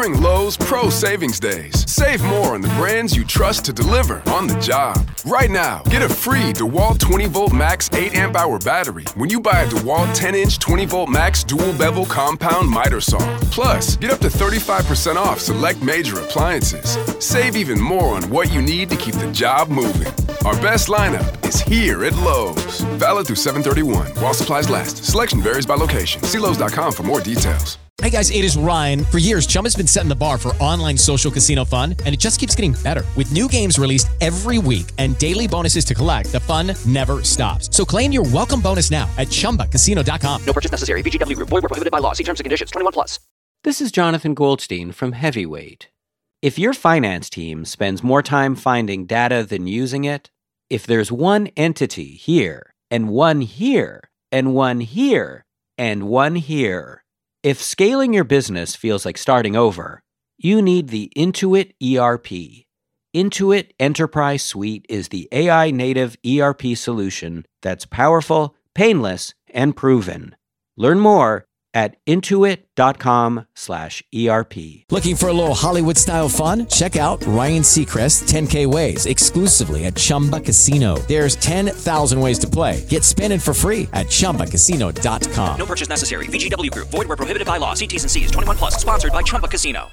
during Lowe's Pro Savings Days. Save more on the brands you trust to deliver on the job. Right now, get a free DeWalt 20-volt max 8-amp-hour battery when you buy a DeWalt 10-inch 20-volt max dual-bevel compound miter saw. Plus, get up to 35% off select major appliances. Save even more on what you need to keep the job moving. Our best lineup is here at Lowe's. Valid through 7/31 while supplies last. Selection varies by location. See Lowe's.com for more details. Hey guys, it is Ryan. For years, Chumba's been setting the bar for online social casino fun, and it just keeps getting better. With new games released every week and daily bonuses to collect, the fun never stops. So claim your welcome bonus now at ChumbaCasino.com. No purchase necessary. VGW Group. Void where prohibited by law. See terms and conditions. 21+. This is Jonathan Goldstein from Heavyweight. If your finance team spends more time finding data than using it, if there's one entity here, and one here, and one here, and one here, if scaling your business feels like starting over, you need the Intuit ERP. Intuit Enterprise Suite is the AI-native ERP solution that's powerful, painless, and proven. Learn more at intuit.com/ERP. Looking for a little Hollywood-style fun? Check out Ryan Seacrest's 10K Ways exclusively at Chumba Casino. There's 10,000 ways to play. Get spinning for free at ChumbaCasino.com. No purchase necessary. VGW Group. Void where prohibited by law. See T's and C's. 21+. Sponsored by Chumba Casino.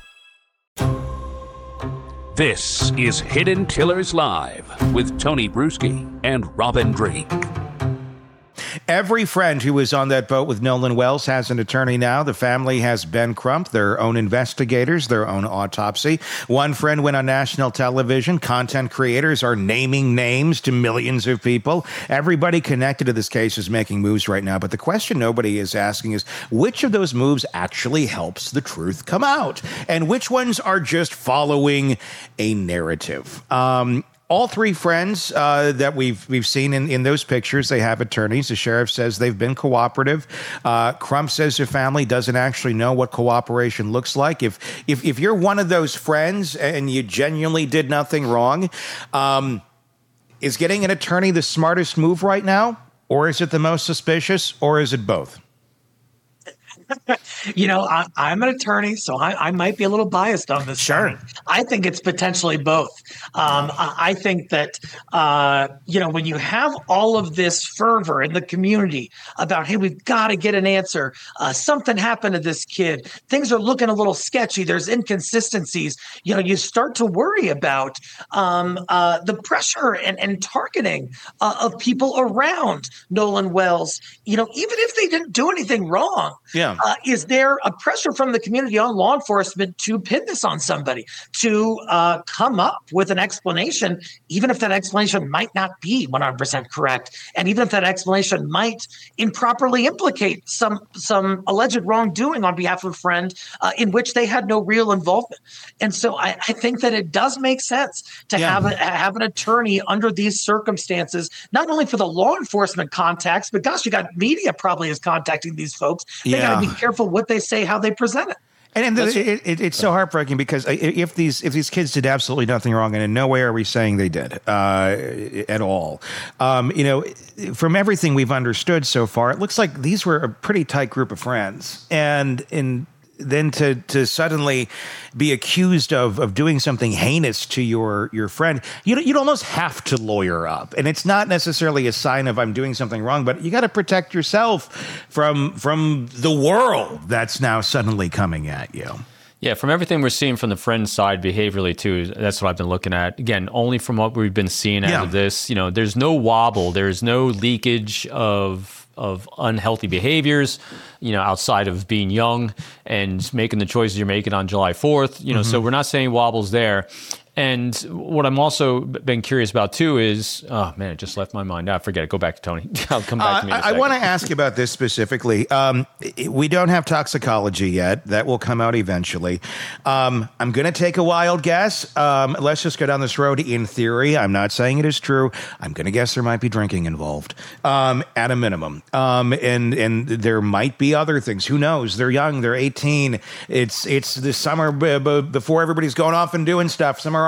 This is Hidden Tillers Live with Tony Bruschi and Robin Drake. Every friend who was on that boat with Nolan Wells has an attorney now. The family has Ben Crump, their own investigators, their own autopsy. One friend went on national television. Content creators are naming names to millions of people. Everybody connected to this case is making moves right now. But the question nobody is asking is, which of those moves actually helps the truth come out? And which ones are just following a narrative? All three friends that we've seen in those pictures, they have attorneys. The sheriff says they've been cooperative. Crump says their family doesn't actually know what cooperation looks like. If you're one of those friends and you genuinely did nothing wrong, is getting an attorney the smartest move right now? Or is it the most suspicious? Or is it both? You know, I'm an attorney, so I might be a little biased on this. Sure. I think it's potentially both. I think that, when you have all of this fervor in the community about, hey, we've got to get an answer. Something happened to this kid. Things are looking a little sketchy. There's inconsistencies. You start to worry about the pressure and targeting of people around Nolan Wells. Even if they didn't do anything wrong. Yeah. Is there a pressure from the community on law enforcement to pin this on somebody, to come up with an explanation, even if that explanation might not be 100% correct, and even if that explanation might improperly implicate some alleged wrongdoing on behalf of a friend in which they had no real involvement? And so I think that it does make sense to have an attorney under these circumstances, not only for the law enforcement contacts, but gosh, you got media probably is contacting these folks. They got to be careful what they say, how they present it. And it's so heartbreaking because if these kids did absolutely nothing wrong, and in no way are we saying they did at all, from everything we've understood so far, it looks like these were a pretty tight group of friends, and then to suddenly be accused of doing something heinous to your friend, you'd almost have to lawyer up. And it's not necessarily a sign of I'm doing something wrong, but you got to protect yourself from the world that's now suddenly coming at you. Yeah, from everything we're seeing from the friend's side behaviorally too, that's what I've been looking at. Again, only from what we've been seeing out of this, there's no wobble, there's no leakage of unhealthy behaviors, outside of being young and making the choices you're making on July 4th, so we're not saying wobbles there. And what I'm also been curious about too is, oh man, it just left my mind. Forget it. Go back to Tony. I'll come back to me in a second. I want to ask you about this specifically. We don't have toxicology yet. That will come out eventually. I'm going to take a wild guess. Let's just go down this road. In theory, I'm not saying it is true. I'm going to guess there might be drinking involved at a minimum. And there might be other things. Who knows? They're young. They're 18. It's the summer before everybody's going off and doing stuff. Some are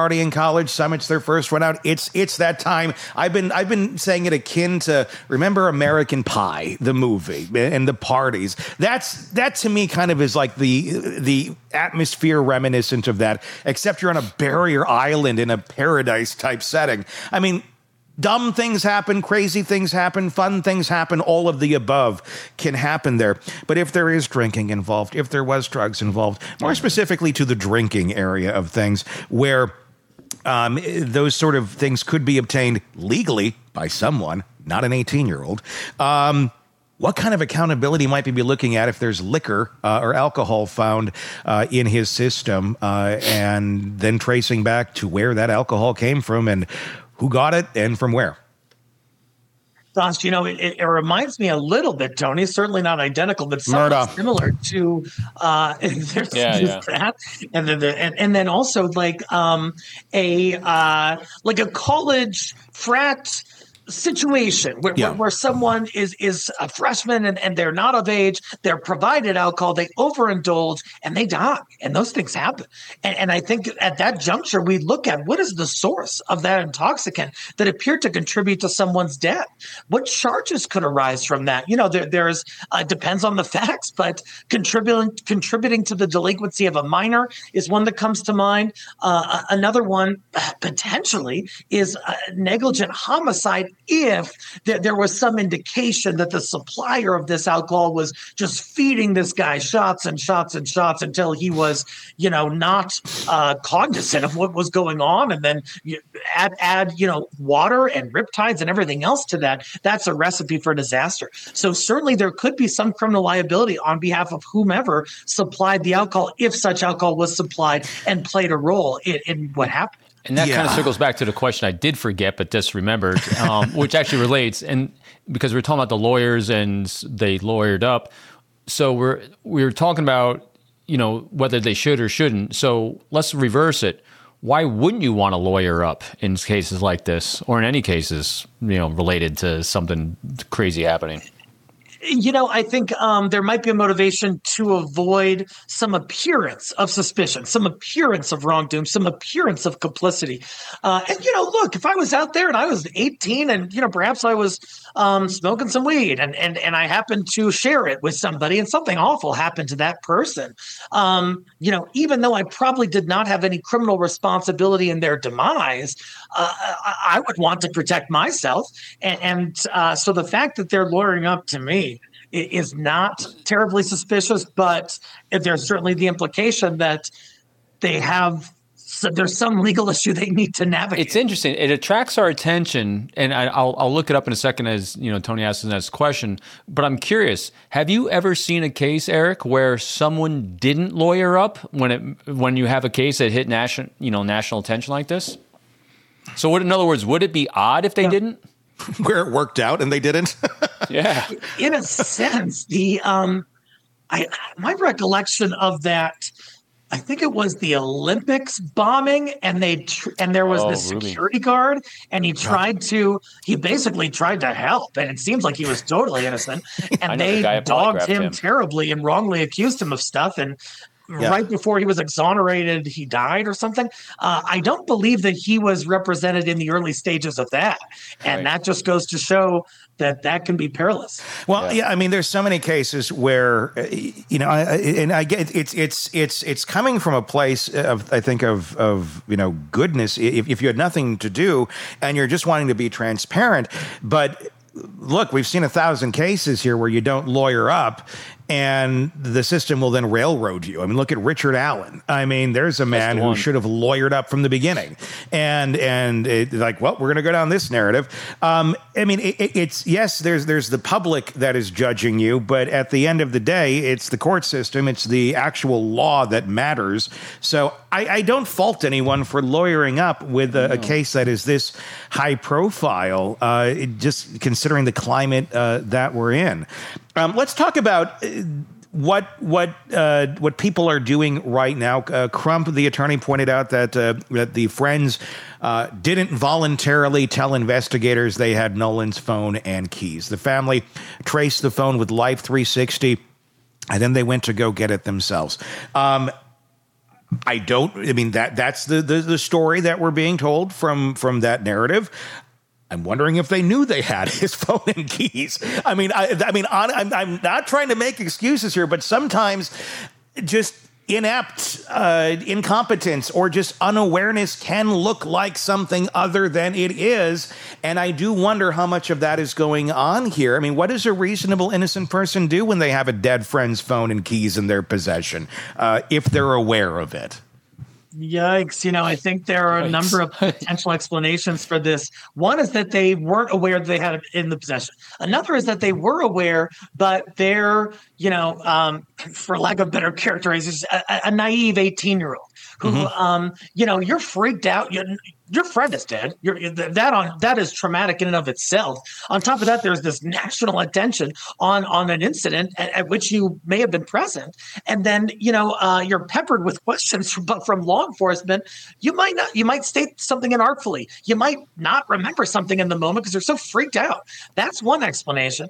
already in college. Some it's their first run out. It's that time. I've been saying it akin to, remember American Pie, the movie, and the parties. That to me kind of is like the atmosphere reminiscent of that, except you're on a barrier island in a paradise type setting. I mean, dumb things happen, crazy things happen, fun things happen, all of the above can happen there. But if there is drinking involved, if there was drugs involved, more specifically to the drinking area of things, where those sort of things could be obtained legally by someone, not an 18-year-old, what kind of accountability might we be looking at if there's liquor or alcohol found in his system, and then tracing back to where that alcohol came from and who got it and from where? Gosh, it reminds me a little bit, Tony, certainly not identical, but somewhat similar to there's that. And then also like a college frat situation where someone is a freshman and they're not of age, they're provided alcohol, they overindulge and they die, and those things happen. And I think at that juncture, we look at what is the source of that intoxicant that appeared to contribute to someone's death. What charges could arise from that? There's depends on the facts, but contributing to the delinquency of a minor is one that comes to mind. Another one potentially is negligent homicide if there was some indication that the supplier of this alcohol was just feeding this guy shots and shots and shots until he was, not cognizant of what was going on. And then you add water and riptides and everything else to that. That's a recipe for disaster. So certainly there could be some criminal liability on behalf of whomever supplied the alcohol, if such alcohol was supplied and played a role in what happened. And that kind of circles back to the question I did forget, but just remembered, which actually relates. And because we're talking about the lawyers and they lawyered up. So we're talking about, whether they should or shouldn't. So let's reverse it. Why wouldn't you want to lawyer up in cases like this, or in any cases, related to something crazy happening? I think there might be a motivation to avoid some appearance of suspicion, some appearance of wrongdoing, some appearance of complicity. Look, if I was out there and I was 18 and, perhaps I was smoking some weed and I happened to share it with somebody and something awful happened to that person, even though I probably did not have any criminal responsibility in their demise, I would want to protect myself. And so the fact that they're lawyering up to me is not terribly suspicious, but there's certainly the implication that there's some legal issue they need to navigate. It's interesting. It attracts our attention, and I'll look it up in a second as Tony asks the next question. But I'm curious: have you ever seen a case, Eric, where someone didn't lawyer up when you have a case that hit national attention like this? So, in other words, would it be odd if they didn't? Where it worked out and they didn't? Yeah. In a sense, my recollection of that, I think it was the Olympics bombing, and there was this security guard, and he basically tried to help, and it seems like he was totally innocent, and they dogged him terribly and wrongly accused him of stuff, and right before he was exonerated, he died or something. I don't believe that he was represented in the early stages of that. And that just goes to show that can be perilous. Well, I mean, there's so many cases where, I get it's coming from a place of, I think of goodness. If you had nothing to do and you're just wanting to be transparent, but look, we've seen 1,000 cases here where you don't lawyer up and the system will then railroad you. I mean, look at Richard Allen. I mean, there's a man who should have lawyered up from the beginning. And we're going to go down this narrative. I mean, it's yes, there's the public that is judging you, but at the end of the day, it's the court system. It's the actual law that matters. So I don't fault anyone for lawyering up with a case that is this high profile, just considering the climate that we're in. Let's talk about what people are doing right now. Crump, the attorney, pointed out that the friends didn't voluntarily tell investigators they had Nolan's phone and keys. The family traced the phone with Life 360, and then they went to go get it themselves. I mean, that's the story that we're being told from that narrative. I'm wondering if they knew they had his phone and keys. I mean, I'm not trying to make excuses here, but sometimes just inept incompetence or just unawareness can look like something other than it is. And I do wonder how much of that is going on here. I mean, what does a reasonable, innocent person do when they have a dead friend's phone and keys in their possession, if they're aware of it? Yikes. I think there are a number of potential explanations for this. One is that they weren't aware that they had it in the possession. Another is that they were aware, but they're, for lack of better characterization, a naive 18-year-old who, you're freaked out. Your friend is dead. That is traumatic in and of itself. On top of that, there's this national attention on an incident at which you may have been present, and then you're peppered with questions from law enforcement. You might state something inartfully. You might not remember something in the moment because you're so freaked out. That's one explanation.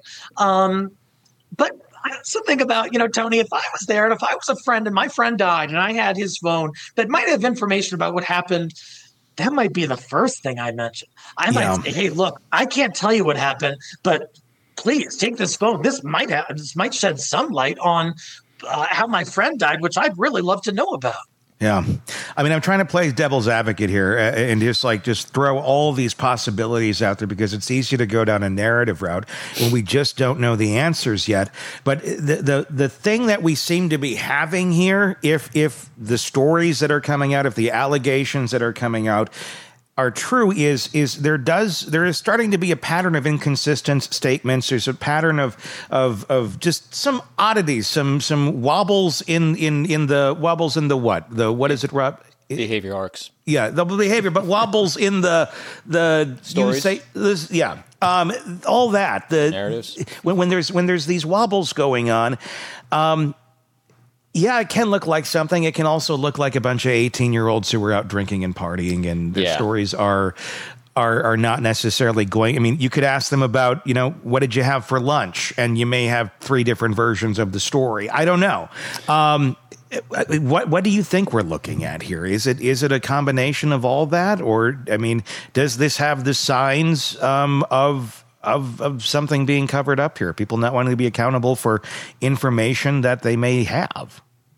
But I also think about, Tony, if I was there and if I was a friend and my friend died and I had his phone that might have information about what happened, that might be the first thing I mention. I might say, hey, look, I can't tell you what happened, but please take this phone. This might shed some light on how my friend died, which I'd really love to know about. Yeah. I mean, I'm trying to play devil's advocate here and just throw all these possibilities out there because it's easy to go down a narrative route when we just don't know the answers yet. But the thing that we seem to be having here, if the stories that are coming out, if the allegations that are coming out are true, is there is starting to be a pattern of inconsistent statements. There's a pattern of just some oddities, some wobbles in the what is it, Rob? Behavior arcs. Yeah, the behavior, but wobbles in the stories. All that the narratives. When there's these wobbles going on. Yeah, it can look like something. It can also look like a bunch of 18-year-olds who were out drinking and partying, and their stories are not necessarily going. I mean, you could ask them about, what did you have for lunch? And you may have 3 different versions of the story. I don't know. What do you think we're looking at here? Is it a combination of all that? Or, I mean, does this have the signs of something being covered up here, people not wanting to be accountable for information that they may have?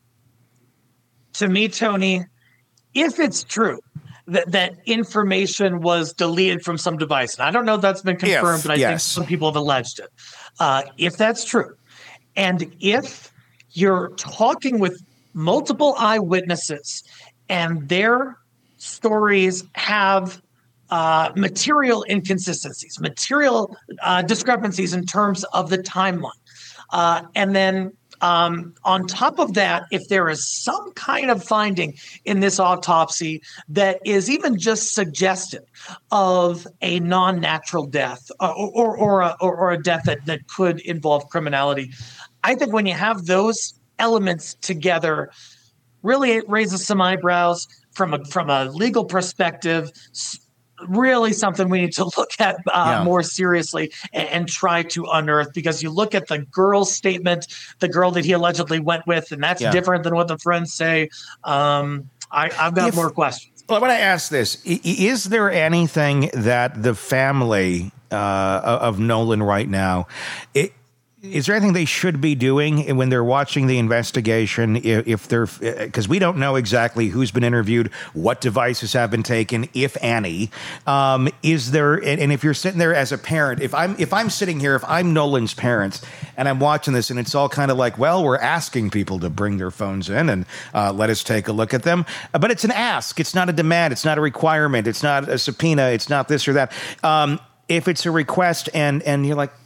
To me, Tony, if it's true that information was deleted from some device, and I don't know if that's been confirmed, but I think some people have alleged it. If that's true, and if you're talking with multiple eyewitnesses and their stories have material inconsistencies, material discrepancies in terms of the timeline. And then on top of that, if there is some kind of finding in this autopsy that is even just suggestive of a non-natural death or a death that could involve criminality, I think when you have those elements together, really it raises some eyebrows from a legal perspective. Really something we need to look at more seriously and try to unearth, because you look at the girl's statement, the girl that he allegedly went with, and that's different than what the friends say. I've got more questions. Well, I want to ask this. Is there anything that the family of Nolan right now, is there anything they should be doing when they're watching the investigation? If they're, because we don't know exactly who's been interviewed, what devices have been taken, if any. Is there? And if you're sitting there as a parent, if I'm sitting here, if I'm Nolan's parents and I'm watching this, and it's all kind of like, well, we're asking people to bring their phones in and let us take a look at them, but it's an ask. It's not a demand. It's not a requirement. It's not a subpoena. It's not this or that. If it's a request and you're like,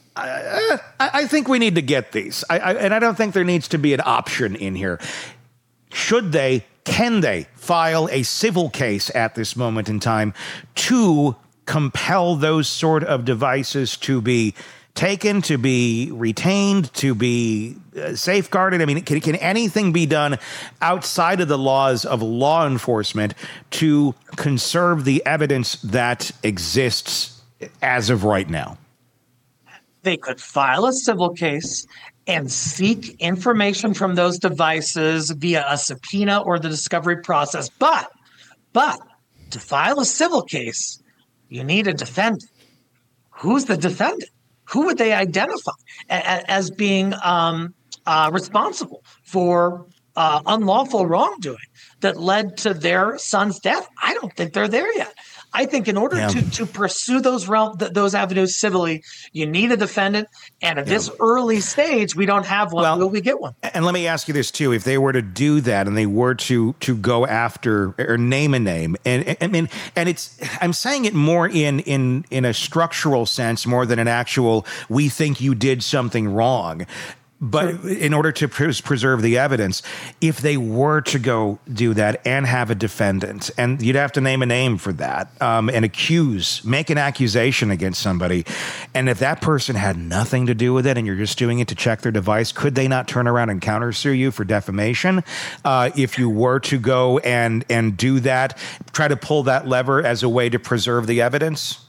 I think we need to get these. And I don't think there needs to be an option in here. Can they file a civil case at this moment in time to compel those sort of devices to be taken, to be retained, to be safeguarded? I mean, can anything be done outside of the laws of law enforcement to conserve the evidence that exists as of right now? They could file a civil case, and seek information from those devices via a subpoena or the discovery process. But to file a civil case, you need a defendant. Who's the defendant? Who would they identify as being responsible for unlawful wrongdoing that led to their son's death? I don't think they're there yet. I think in order to pursue those avenues civilly, you need a defendant. And at this early stage, we don't have one. Will we get one? And let me ask you this too: if they were to do that, and they were to go after or name a name, and it's I'm saying it more in a structural sense more than an actual we think you did something wrong. But in order to preserve the evidence, if they were to go do that and have a defendant, and you'd have to name a name for that, and make an accusation against somebody, and if that person had nothing to do with it and you're just doing it to check their device, could they not turn around and countersue you for defamation? If you were to go and do that, try to pull that lever as a way to preserve the evidence?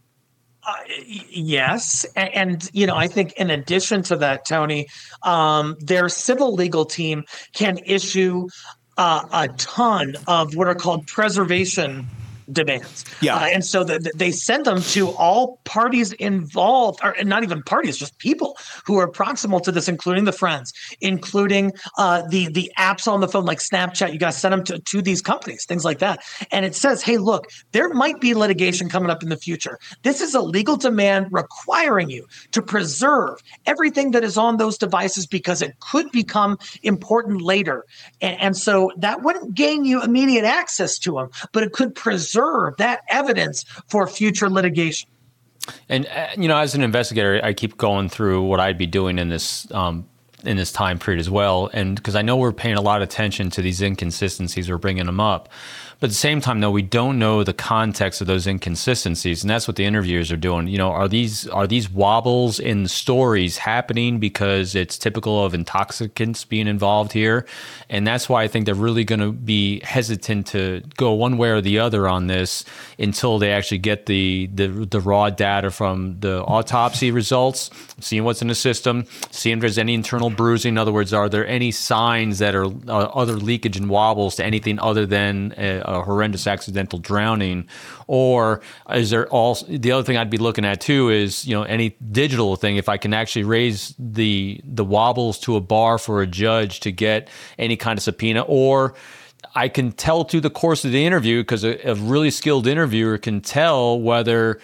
Yes. And, I think in addition to that, Tony, their civil legal team can issue a ton of what are called preservation demands. And so they send them to all parties involved, or not even parties, just people who are proximal to this, including the friends, including the apps on the phone like Snapchat. You got to send them to these companies, things like that. And it says, hey, look, there might be litigation coming up in the future. This is a legal demand requiring you to preserve everything that is on those devices because it could become important later. And so that wouldn't gain you immediate access to them, but it could preserve that evidence for future litigation. And, as an investigator, I keep going through what I'd be doing in this time period as well. And because I know we're paying a lot of attention to these inconsistencies, we're bringing them up. But at the same time, though, we don't know the context of those inconsistencies, and that's what the interviewers are doing. Are these wobbles in stories happening because it's typical of intoxicants being involved here? And that's why I think they're really going to be hesitant to go one way or the other on this until they actually get the raw data from the autopsy results, seeing what's in the system, seeing if there's any internal bruising. In other words, are there any signs that are other leakage and wobbles to anything other than a horrendous accidental drowning? Or is there also the other thing I'd be looking at too is any digital thing, if I can actually raise the wobbles to a bar for a judge to get any kind of subpoena, or I can tell through the course of the interview, because a really skilled interviewer can tell whether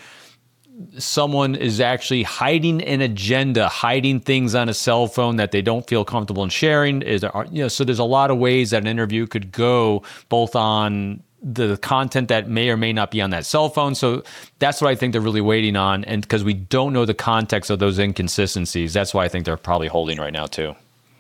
someone is actually hiding an agenda, hiding things on a cell phone that they don't feel comfortable in sharing. So there's a lot of ways that an interview could go, both on the content that may or may not be on that cell phone. So that's what I think they're really waiting on. And because we don't know the context of those inconsistencies, that's why I think they're probably holding right now too.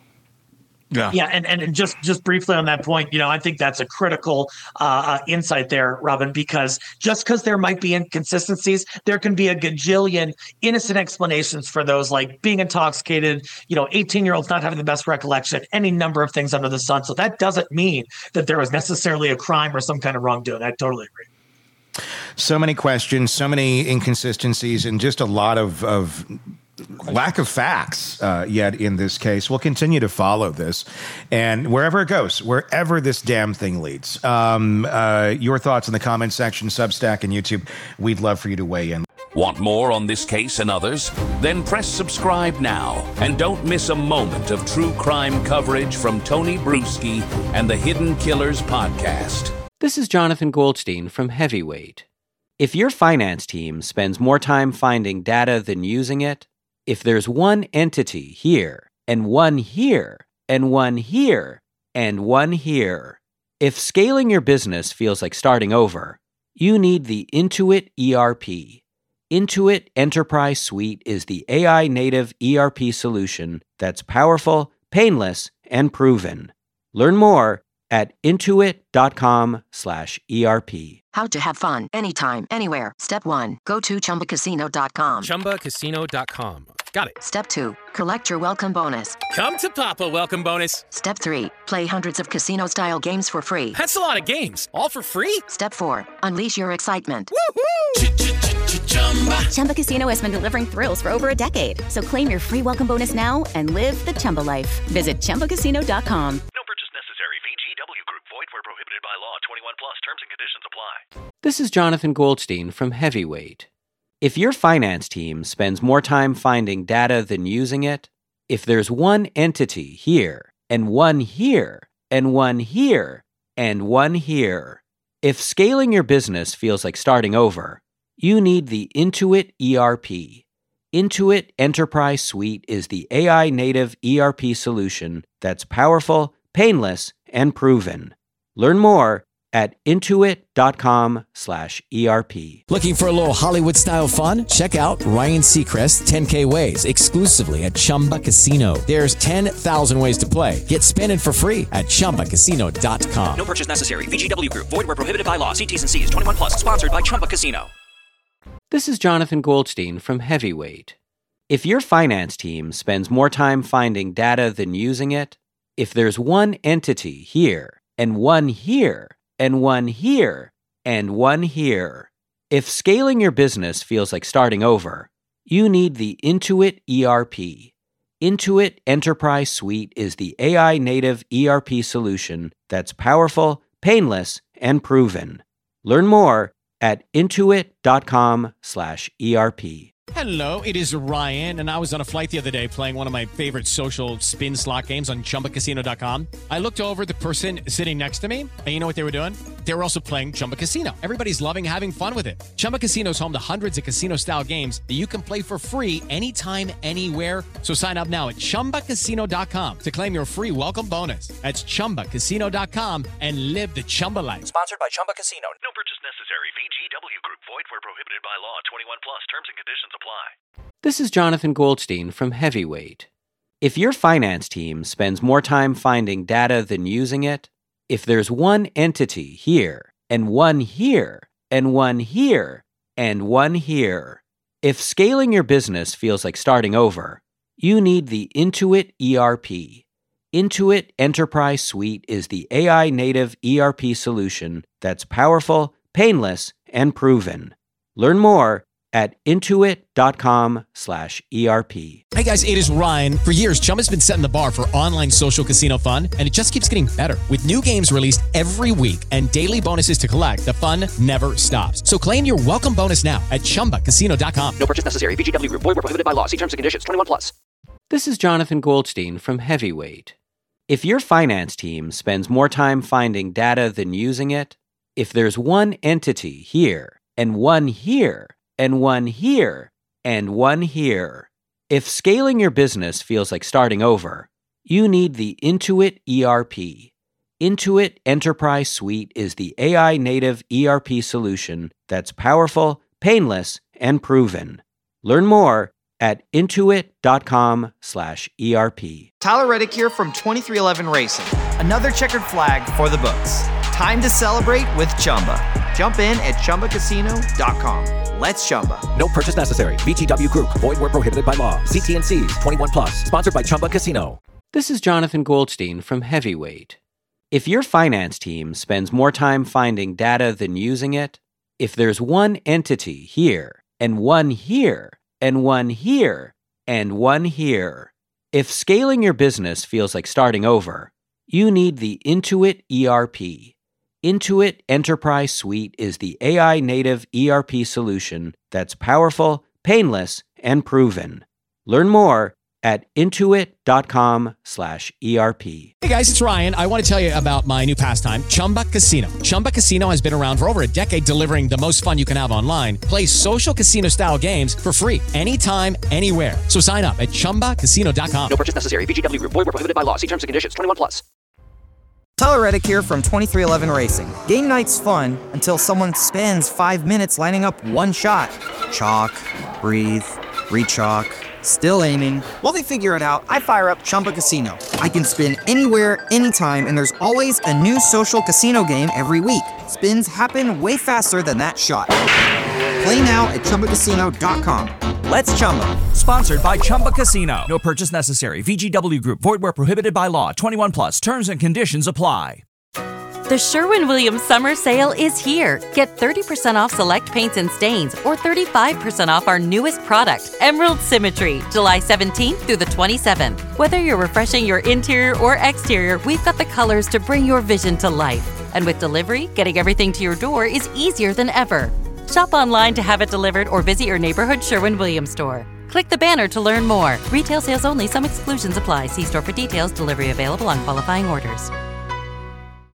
Yeah. And just briefly on that point, I think that's a critical insight there, Robin, because just because there might be inconsistencies, there can be a gajillion innocent explanations for those, like being intoxicated, 18-year-olds not having the best recollection, any number of things under the sun. So that doesn't mean that there was necessarily a crime or some kind of wrongdoing. I totally agree. So many questions, so many inconsistencies, and just a lot of lack of facts yet in this case. We'll continue to follow this, and wherever it goes, wherever this damn thing leads. Your thoughts in the comment section, Substack, and YouTube. We'd love for you to weigh in. Want more on this case and others? Then press subscribe now and don't miss a moment of true crime coverage from Tony Bruschi and the Hidden Killers podcast. This is Jonathan Goldstein from Heavyweight. If your finance team spends more time finding data than using it, if there's one entity here, and one here, and one here, and one here, if scaling your business feels like starting over, you need the Intuit ERP. Intuit Enterprise Suite is the AI-native ERP solution that's powerful, painless, and proven. Learn more at intuit.com/ERP. How to have fun anytime, anywhere. Step 1. Go to ChumbaCasino.com. ChumbaCasino.com. Got it. Step 2. Collect your welcome bonus. Come to Papa welcome bonus. Step 3. Play hundreds of casino-style games for free. That's a lot of games. All for free? Step 4. Unleash your excitement. Woohoo! Chumba Casino has been delivering thrills for over a decade. So claim your free welcome bonus now and live the Chumba life. Visit ChumbaCasino.com. No purchase necessary. VGW Group. Void where prohibited by law. 21 plus. Terms and conditions apply. This is Jonathan Goldstein from Heavyweight. If your finance team spends more time finding data than using it, if there's one entity here, and one here, and one here, and one here, if scaling your business feels like starting over, you need the Intuit ERP. Intuit Enterprise Suite is the AI-native ERP solution that's powerful, painless, and proven. Learn more at intuit.com/ERP. Looking for a little Hollywood-style fun? Check out Ryan Seacrest's 10K Ways exclusively at Chumba Casino. There's 10,000 ways to play. Get spinning for free at ChumbaCasino.com. No purchase necessary. VGW Group. Void where prohibited by law. See T's and C's. 21 plus. Sponsored by Chumba Casino. This is Jonathan Goldstein from Heavyweight. If your finance team spends more time finding data than using it, if there's one entity here, and one here, and one here, and one here, if scaling your business feels like starting over, you need the Intuit ERP. Intuit Enterprise Suite is the AI-native ERP solution that's powerful, painless, and proven. Learn more at intuit.com/ERP. Hello, it is Ryan, and I was on a flight the other day playing one of my favorite social spin slot games on ChumbaCasino.com. I looked over at the person sitting next to me, and you know what they were doing? They were also playing Chumba Casino. Everybody's loving having fun with it. Chumba Casino is home to hundreds of casino-style games that you can play for free anytime, anywhere. So sign up now at ChumbaCasino.com to claim your free welcome bonus. That's ChumbaCasino.com and live the Chumba life. Sponsored by Chumba Casino. No purchase necessary. VGW Group. Void where prohibited by law. 21 plus. Terms and conditions apply. This is Jonathan Goldstein from Heavyweight. If your finance team spends more time finding data than using it, if there's one entity here, and one here, and one here, and one here, if scaling your business feels like starting over, you need the Intuit ERP. Intuit Enterprise Suite is the AI-native ERP solution that's powerful, painless, and proven. Learn more at intuit.com/ERP. Hey guys, it is Ryan. For years, Chumba's been setting the bar for online social casino fun, and it just keeps getting better. With new games released every week and daily bonuses to collect, the fun never stops. So claim your welcome bonus now at ChumbaCasino.com. No purchase necessary. VGW Group. Void where prohibited by law. See terms and conditions. 21 plus. This is Jonathan Goldstein from Heavyweight. If your finance team spends more time finding data than using it, if there's one entity here, and one here, and one here, and one here, if scaling your business feels like starting over, you need the Intuit ERP. Intuit Enterprise Suite is the AI-native ERP solution that's powerful, painless, and proven. Learn more at intuit.com/ERP. Tyler Reddick here from 23XI Racing. Another checkered flag for the books. Time to celebrate with Chumba. Jump in at ChumbaCasino.com. Let's Chumba. No purchase necessary. VGW Group. Void where prohibited by law. See T's and C's. 21 plus. Sponsored by Chumba Casino. This is Jonathan Goldstein from Heavyweight. If your finance team spends more time finding data than using it, if there's one entity here, and one here, and one here, and one here, if scaling your business feels like starting over, you need the Intuit ERP. Intuit Enterprise Suite is the AI-native ERP solution that's powerful, painless, and proven. Learn more at intuit.com/ERP. Hey guys, it's Ryan. I want to tell you about my new pastime, Chumba Casino. Chumba Casino has been around for over a decade, delivering the most fun you can have online. Play social casino-style games for free anytime, anywhere. So sign up at ChumbaCasino.com. No purchase necessary. VGW Group. Void where prohibited by law. See terms and conditions. 21 plus. Tyler Reddick here from 23XI Racing. Game night's fun until someone spends 5 minutes lining up one shot. Chalk, breathe, re-chalk, still aiming. While they figure it out, I fire up Chumba Casino. I can spin anywhere, anytime, and there's always a new social casino game every week. Spins happen way faster than that shot. Play now at ChumbaCasino.com. Let's Chumba. Sponsored by Chumba Casino. No purchase necessary. VGW Group. Void where prohibited by law. 21 plus. Terms and conditions apply. The Sherwin-Williams Summer Sale is here. Get 30% off select paints and stains or 35% off our newest product, Emerald Symmetry, July 17th through the 27th. Whether you're refreshing your interior or exterior, we've got the colors to bring your vision to life. And with delivery, getting everything to your door is easier than ever. Shop online to have it delivered or visit your neighborhood Sherwin-Williams store. Click the banner to learn more. Retail sales only. Some exclusions apply. See store for details. Delivery available on qualifying orders.